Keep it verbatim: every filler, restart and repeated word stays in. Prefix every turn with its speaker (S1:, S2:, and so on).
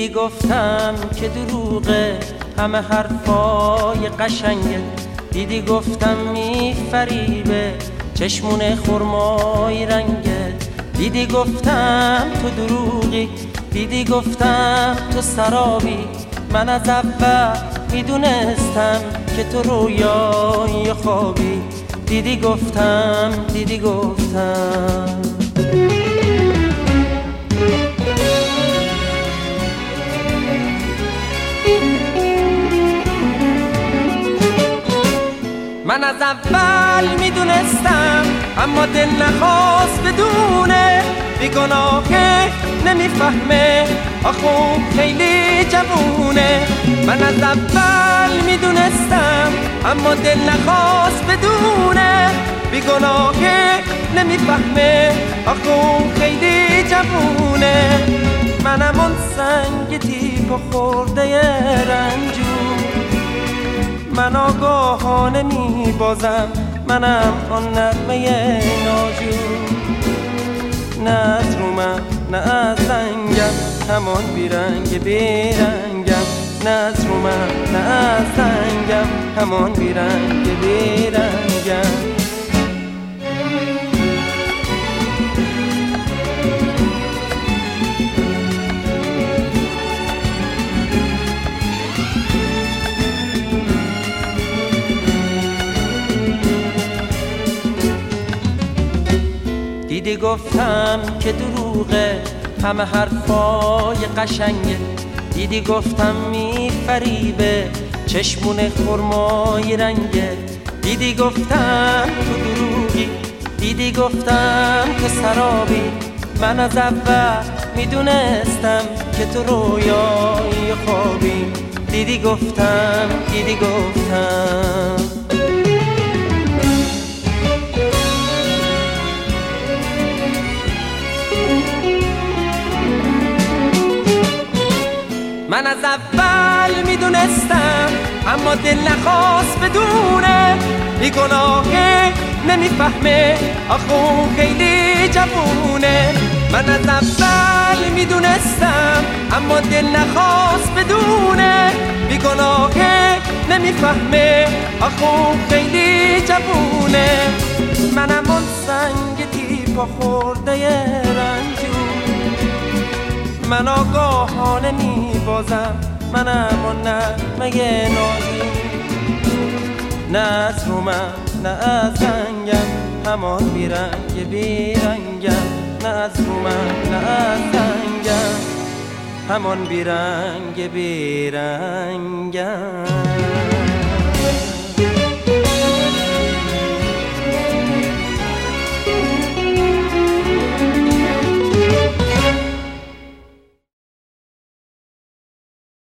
S1: دیدی گفتم که دروغه همه حرفای قشنگه، دیدی گفتم میفریبه چشمون خرمای رنگه، دیدی گفتم تو دروغی، دیدی گفتم تو سرابی، من از اول میدونستم که تو رویای خوابی، دیدی گفتم دیدی گفتم من از اول میدونستم اما دل نخواست بدونه، بیگناهه نمیفهمه آخو خیلی جوونه. من از اول میدونستم اما دل نخواست بدونه، بیگناهه نمیفهمه آخو خیلی جوونه. منم اون سنگ تیپ و خورده رنجور، من آگاهانه میبازم، منم آن نغمه ناجور. نه از رومم نه از رنگم همان بیرنگ بیرنگم، نه از رومم نه از رنگم همان بیرنگ بیرنگم. دیدی گفتم که دروغه همه حرفای قشنگه، دیدی گفتم میفریبه چشمون خرمای رنگه، دیدی گفتم تو دروغی، دیدی گفتم تو سرابی، من از اول میدونستم که تو رویای خوابی، دیدی گفتم دیدی گفتم من از اول میدونستم اما دل نخواست بدونه، بیگناهه نمیفهمه آخو خیلی جوونه. من از اول میدونستم اما دل نخواست بدونه، بیگناهه نمیفهمه آخو خیلی جوونه. منم اون سنگ تیپا خورده رنجور، من آگاهانه میبازم، منم اون نغمه نازی. نه از رومم نه از رنگم همان بیرنگ بیرنگم، نه از رومم نه از رنگم همان بیرنگ بیرنگم.